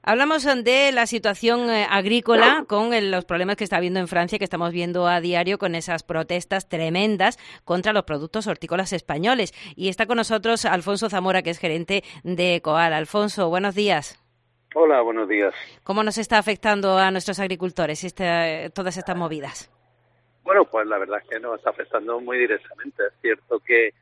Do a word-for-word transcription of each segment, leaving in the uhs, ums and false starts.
Hablamos de la situación eh, agrícola con el, los problemas que está habiendo en Francia, que estamos viendo a diario con esas protestas tremendas contra los productos hortícolas españoles. Y está con nosotros Alfonso Zamora, que es gerente de Coal. Alfonso, buenos días. Hola, buenos días. ¿Cómo nos está afectando a nuestros agricultores este, todas estas movidas? Bueno, pues la verdad es que nos está afectando muy directamente. Es cierto que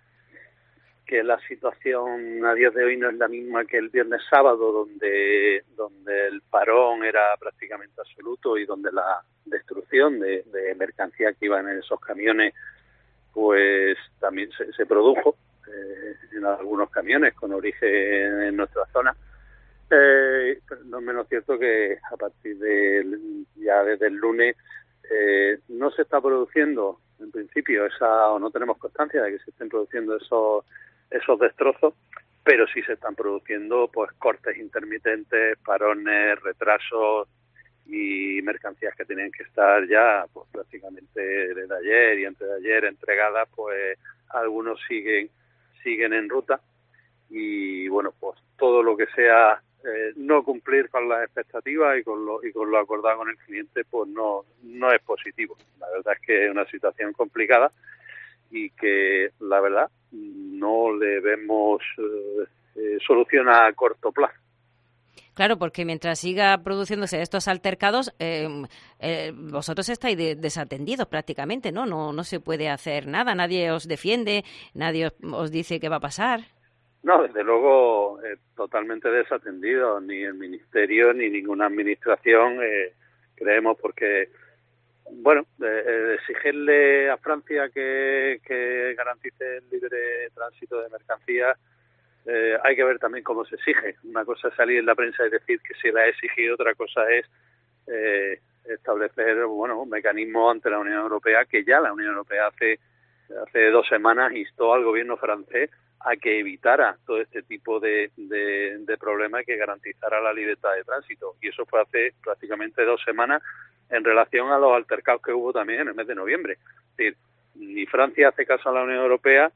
que la situación a día de hoy no es la misma que el viernes sábado, donde donde el parón era prácticamente absoluto y donde la destrucción de, de mercancía que iban en esos camiones pues también se, se produjo eh, en algunos camiones con origen en nuestra zona. Eh, no es menos cierto que a partir de ya desde el lunes eh, no se está produciendo en principio esa, o no tenemos constancia de que se estén produciendo esos esos destrozos, pero sí se están produciendo pues cortes intermitentes, parones, retrasos y mercancías que tienen que estar ya pues prácticamente desde ayer y antes de ayer entregadas, pues algunos siguen siguen en ruta y bueno, pues todo lo que sea eh, no cumplir con las expectativas y con lo y con lo acordado con el cliente, pues no no es positivo. La verdad es que es una situación complicada y que la verdad no le vemos eh, eh, solución a corto plazo. Claro, porque mientras siga produciéndose estos altercados, eh, eh, vosotros estáis de, desatendidos prácticamente, ¿no? ¿no? No se puede hacer nada, nadie os defiende, nadie os, os dice qué va a pasar. No, desde luego, eh, totalmente desatendido, ni el Ministerio ni ninguna administración, eh, creemos, porque bueno, eh, exigirle a Francia que, que garantice el libre tránsito de mercancías, eh, hay que ver también cómo se exige. Una cosa es salir en la prensa y decir que se la ha exigido, otra cosa es eh, establecer bueno, un mecanismo ante la Unión Europea, que ya la Unión Europea hace, hace dos semanas instó al gobierno francés a que evitara todo este tipo de, de, de problemas y que garantizara la libertad de tránsito. Y eso fue hace prácticamente dos semanas en relación a los altercados que hubo también en el mes de noviembre. Es decir, ni Francia hace caso a la Unión Europea,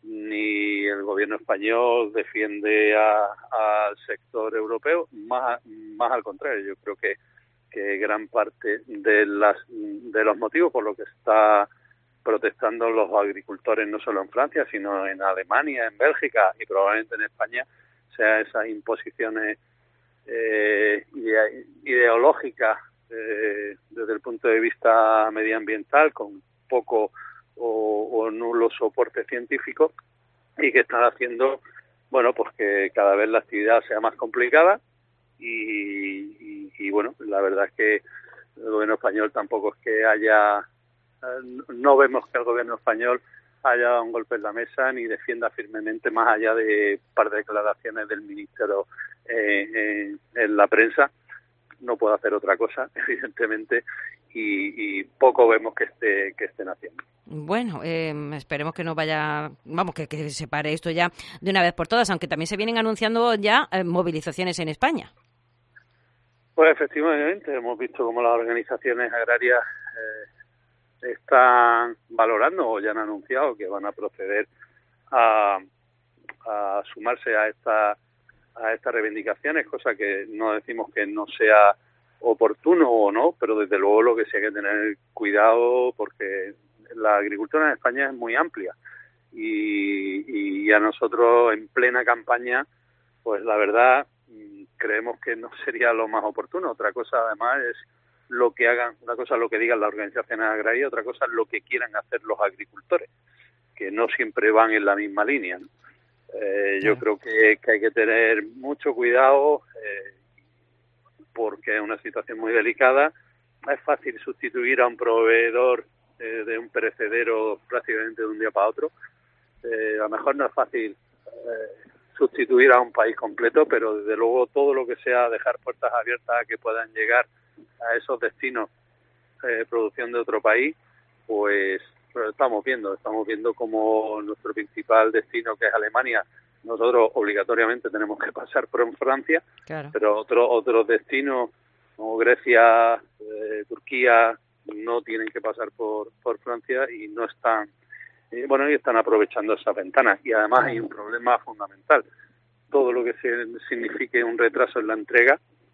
ni el gobierno español defiende a, al sector europeo, más, más al contrario. Yo creo que, que gran parte de, las, de los motivos por los que está protestando los agricultores, no solo en Francia, sino en Alemania, en Bélgica y probablemente en España, sea esas imposiciones eh, ide- ideológicas eh, desde el punto de vista medioambiental, con poco o, o nulo soporte científico, y que están haciendo, bueno, pues que cada vez la actividad sea más complicada y, y, y bueno, la verdad es que el gobierno español tampoco es que haya, no vemos que el gobierno español haya dado un golpe en la mesa ni defienda firmemente, más allá de un par de declaraciones del ministro eh, en, en la prensa. No puede hacer otra cosa, evidentemente, y, y poco vemos que esté que estén haciendo. Bueno, eh, esperemos que no vaya, vamos, que, que se pare esto ya de una vez por todas, aunque también se vienen anunciando ya eh, movilizaciones en España. Pues efectivamente, hemos visto cómo las organizaciones agrarias eh, están valorando o ya han anunciado que van a proceder a, a sumarse a esta a estas reivindicaciones, cosa que no decimos que no sea oportuno o no, pero desde luego lo que sí hay que tener cuidado, porque la agricultura en España es muy amplia y, y a nosotros en plena campaña, pues la verdad creemos que no sería lo más oportuno. Otra cosa además es lo que hagan, una cosa es lo que digan las organizaciones agrarias, otra cosa es lo que quieran hacer los agricultores, que no siempre van en la misma línea, ¿no? Eh, yo creo que, que hay que tener mucho cuidado eh, porque es una situación muy delicada. Es fácil sustituir a un proveedor eh, de un perecedero prácticamente de un día para otro. Eh, a lo mejor no es fácil eh, sustituir a un país completo, pero desde luego todo lo que sea dejar puertas abiertas a que puedan llegar a esos destinos eh, producción de otro país, pues lo estamos viendo, estamos viendo como nuestro principal destino, que es Alemania, nosotros obligatoriamente tenemos que pasar por Francia, claro. pero otros otros destinos como Grecia, eh, Turquía, no tienen que pasar por, por Francia y no están, eh, bueno, y están aprovechando esas ventanas. Y además claro, hay un problema fundamental. Todo lo que se, signifique un retraso en la entrega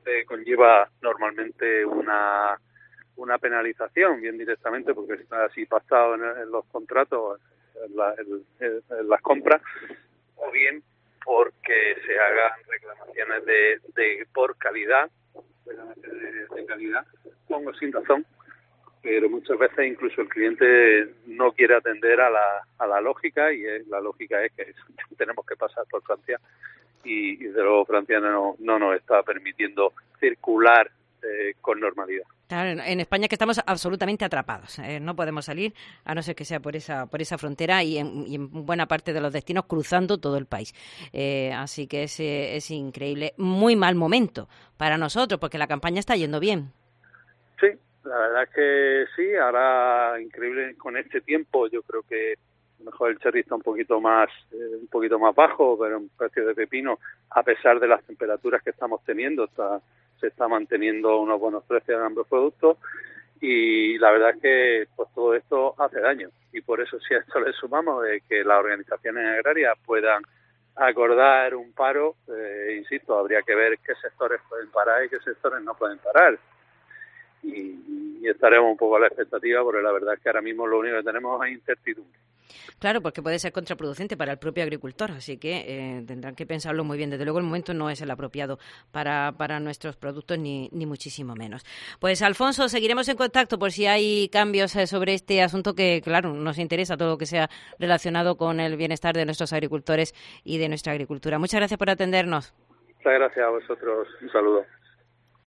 este conlleva normalmente una una penalización, bien directamente, porque está así pactado en, en los contratos, en, la, en, en las compras, o bien porque se hagan reclamaciones de, de por calidad, de, de calidad, con o sin razón, pero muchas veces incluso el cliente no quiere atender a la, a la lógica, y es, la lógica es que tenemos que pasar por Francia, y, y de luego Francia no, no nos está permitiendo circular eh, con normalidad. Claro, en España que estamos absolutamente atrapados, eh, no podemos salir a no ser que sea por esa por esa frontera y en, y en buena parte de los destinos cruzando todo el país. Eh, así que es, es increíble, muy mal momento para nosotros porque la campaña está yendo bien. Sí, la verdad es que sí, ahora increíble con este tiempo, yo creo que a lo mejor el cherry está un poquito más eh, un poquito más bajo, pero en precio de pepino, a pesar de las temperaturas que estamos teniendo, está se está manteniendo unos buenos precios en ambos productos, y la verdad es que pues todo esto hace daño, y por eso si a esto le sumamos de que las organizaciones agrarias puedan acordar un paro, eh, insisto, habría que ver qué sectores pueden parar y qué sectores no pueden parar, y, y estaremos un poco a la expectativa, porque la verdad es que ahora mismo lo único que tenemos es incertidumbre. Claro, porque puede ser contraproducente para el propio agricultor, así que eh, tendrán que pensarlo muy bien. Desde luego el momento no es el apropiado para, para nuestros productos, ni, ni muchísimo menos. Pues Alfonso, seguiremos en contacto por si hay cambios eh, sobre este asunto que, claro, nos interesa todo lo que sea relacionado con el bienestar de nuestros agricultores y de nuestra agricultura. Muchas gracias por atendernos. Muchas gracias a vosotros. Un saludo.